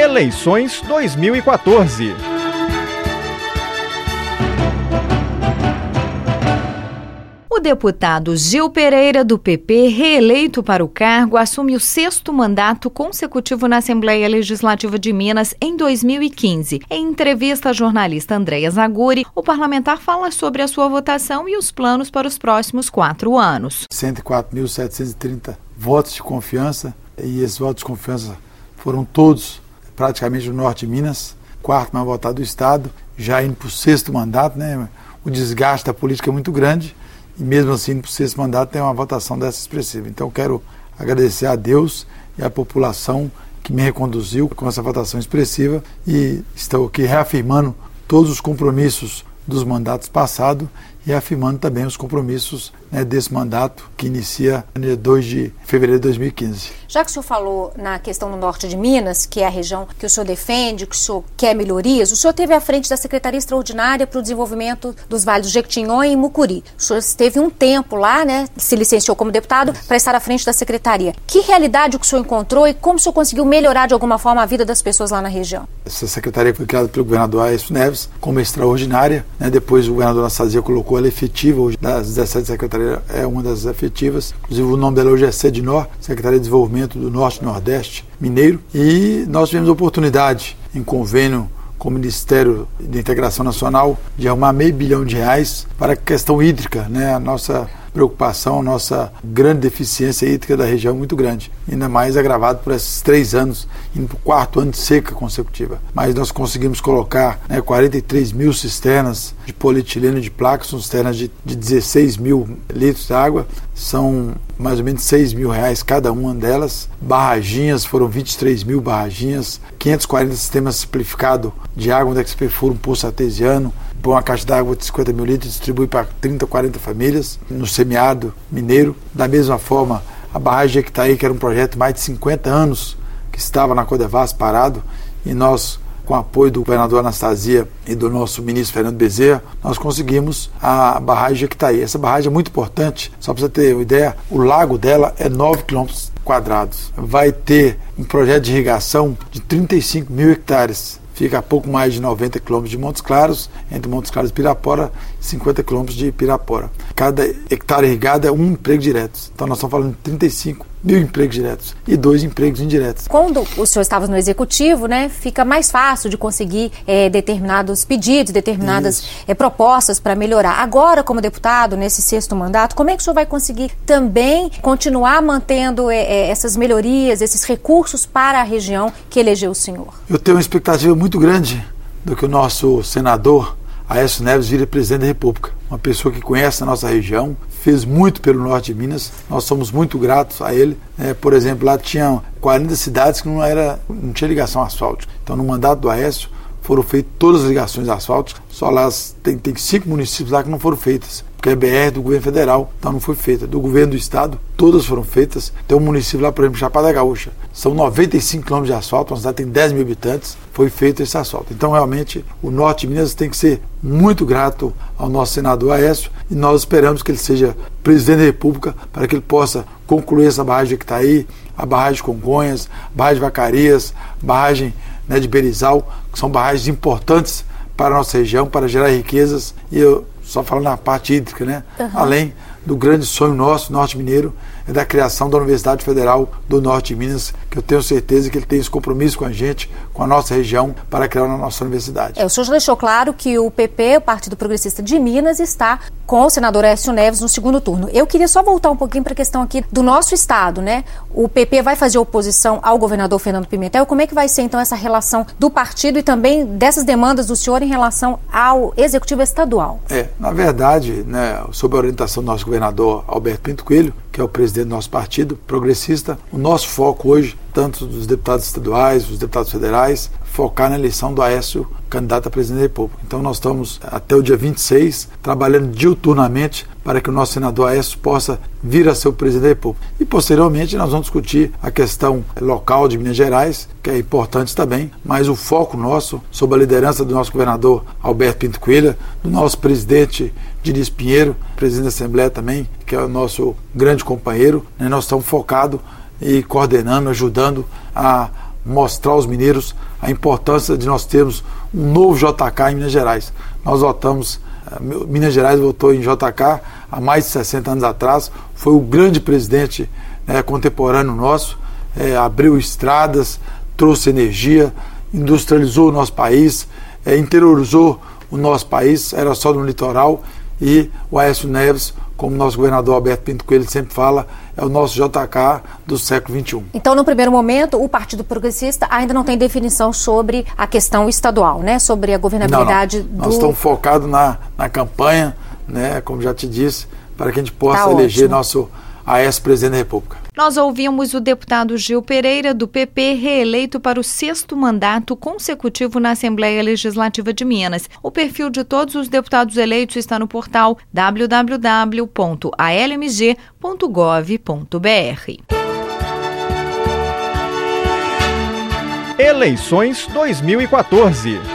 Eleições 2014. O deputado Gil Pereira, do PP, reeleito para o cargo, assume o 6º mandato consecutivo na Assembleia Legislativa de Minas em 2015. Em entrevista à jornalista Andréia Zaguri, o parlamentar fala sobre a sua votação e os planos para os próximos 4 anos. 104.730 votos de confiança, e esses votos de confiança foram todos praticamente do norte de Minas, 4º mais votado do estado, já indo para o 6º mandato, né? O desgaste da política é muito grande, e mesmo assim, para o 6º mandato, tem uma votação dessa expressiva. Então, quero agradecer a Deus e à população que me reconduziu com essa votação expressiva, e estou aqui reafirmando todos os compromissos dos mandatos passados e afirmando também os compromissos, né, desse mandato que inicia no dia 2 de fevereiro de 2015. Já que o senhor falou na questão do norte de Minas, que é a região que o senhor defende, que o senhor quer melhorias, o senhor esteve à frente da Secretaria Extraordinária para o Desenvolvimento dos Vales do Jequitinhonha e Mucuri. O senhor esteve um tempo lá, né, se licenciou como deputado para estar à frente da Secretaria. Que realidade o senhor encontrou e como o senhor conseguiu melhorar de alguma forma a vida das pessoas lá na região? Essa secretaria foi criada pelo governador Aécio Neves como extraordinária, né, depois o governador Anastasia colocou ela efetiva, hoje das 17 secretarias é uma das efetivas, inclusive o nome dela hoje é SEDNOR, Secretaria de Desenvolvimento do Norte e Nordeste Mineiro, e nós tivemos a oportunidade, em convênio com o Ministério de Integração Nacional, de arrumar R$500 bilhão para a questão hídrica, né, a nossa preocupação, a nossa grande deficiência hídrica da região é muito grande, ainda mais agravado por esses 3 anos, indo para o 4º ano de seca consecutiva. Mas nós conseguimos colocar, né, 43 mil cisternas de polietileno de placas, são cisternas de 16 mil litros de água, são mais ou menos R$6 mil cada uma delas. Barraginhas, foram 23 mil barraginhas, 540 sistemas simplificados de água, onde é que se perfura um poço artesiano, põe uma caixa d'água de 50 mil litros e distribui para 30, 40 famílias no semiárido mineiro. Da mesma forma, a barragem que está aí, que era um projeto de mais de 50 anos, que estava na Codevas parado, e nós, com o apoio do governador Anastasia e do nosso ministro Fernando Bezerra, nós conseguimos a barragem Jequitaí. Essa barragem é muito importante, só para você ter uma ideia, o lago dela é 9 quilômetros quadrados. Vai ter um projeto de irrigação de 35 mil hectares. Fica a pouco mais de 90 quilômetros de Montes Claros, entre Montes Claros e Pirapora, 50 quilômetros de Pirapora. Cada hectare irrigado é um emprego direto. Então nós estamos falando de 35 mil empregos diretos e 2 empregos indiretos. Quando o senhor estava no executivo, né, fica mais fácil de conseguir determinados pedidos, determinadas propostas para melhorar. Agora, como deputado, nesse 6º mandato, como é que o senhor vai conseguir também continuar mantendo essas melhorias, esses recursos para a região que elegeu o senhor? Eu tenho uma expectativa muito grande do que o nosso senador Aécio Neves vire presidente da República. Uma pessoa que conhece a nossa região, fez muito pelo norte de Minas, nós somos muito gratos a ele. Por exemplo, lá tinha 40 cidades que não tinha ligação asfáltica. Então, no mandato do Aécio, foram feitas todas as ligações asfálticas, só lá tem 5 municípios lá que não foram feitas, porque é BR do governo federal, então não foi feita. Do governo do estado, todas foram feitas. Tem um município lá, por exemplo, Chapada Gaúcha, são 95 quilômetros de asfalto, uma cidade tem 10 mil habitantes, foi feito esse asfalto. Então, realmente, o norte de Minas tem que ser muito grato ao nosso senador Aécio, e nós esperamos que ele seja presidente da República para que ele possa concluir essa barragem que está aí, a barragem de Congonhas, a barragem de Vacarias, a barragem, né, de Berizal, que são barragens importantes para a nossa região, para gerar riquezas. E eu só falando na parte hídrica, né? Além do grande sonho nosso, norte mineiro, é da criação da Universidade Federal do Norte de Minas, que eu tenho certeza que ele tem esse compromisso com a gente, com a nossa região, para criar a nossa universidade. O senhor já deixou claro que o PP, o Partido Progressista de Minas, está com o senador Aécio Neves no 2º turno. Eu queria só voltar um pouquinho para a questão aqui do nosso estado, né? O PP vai fazer oposição ao governador Fernando Pimentel. Como é que vai ser, então, essa relação do partido e também dessas demandas do senhor em relação ao executivo estadual? Na verdade, né, sob a orientação do nosso governador Alberto Pinto Coelho, que é o presidente do nosso partido progressista, o nosso foco hoje, tanto dos deputados estaduais, dos deputados federais, focar na eleição do Aécio, candidato a presidente da República. Então nós estamos até o dia 26 trabalhando diuturnamente para que o nosso senador Aécio possa vir a ser o presidente da República. E posteriormente nós vamos discutir a questão local de Minas Gerais, que é importante também, mas o foco nosso, sob a liderança do nosso governador Alberto Pinto Coelho, do nosso presidente Diniz Pinheiro, presidente da Assembleia também, que é o nosso grande companheiro, né? Nós estamos focados e coordenando, ajudando a mostrar aos mineiros a importância de nós termos um novo JK em Minas Gerais. Nós votamos, Minas Gerais votou em JK há mais de 60 anos atrás, foi o grande presidente contemporâneo nosso, abriu estradas, trouxe energia, industrializou o nosso país, interiorizou o nosso país, era só no litoral, e o Aécio Neves, como nosso governador Alberto Pinto Coelho sempre fala, é o nosso JK do século XXI. Então, no primeiro momento, o Partido Progressista ainda não tem definição sobre a questão estadual, né? Sobre a governabilidade do... Nós estamos focados na campanha, né? Como já te disse, para que a gente possa eleger nosso Aécio presidente da República. Nós ouvimos o deputado Gil Pereira, do PP, reeleito para o 6º mandato consecutivo na Assembleia Legislativa de Minas. O perfil de todos os deputados eleitos está no portal www.almg.gov.br. Eleições 2014.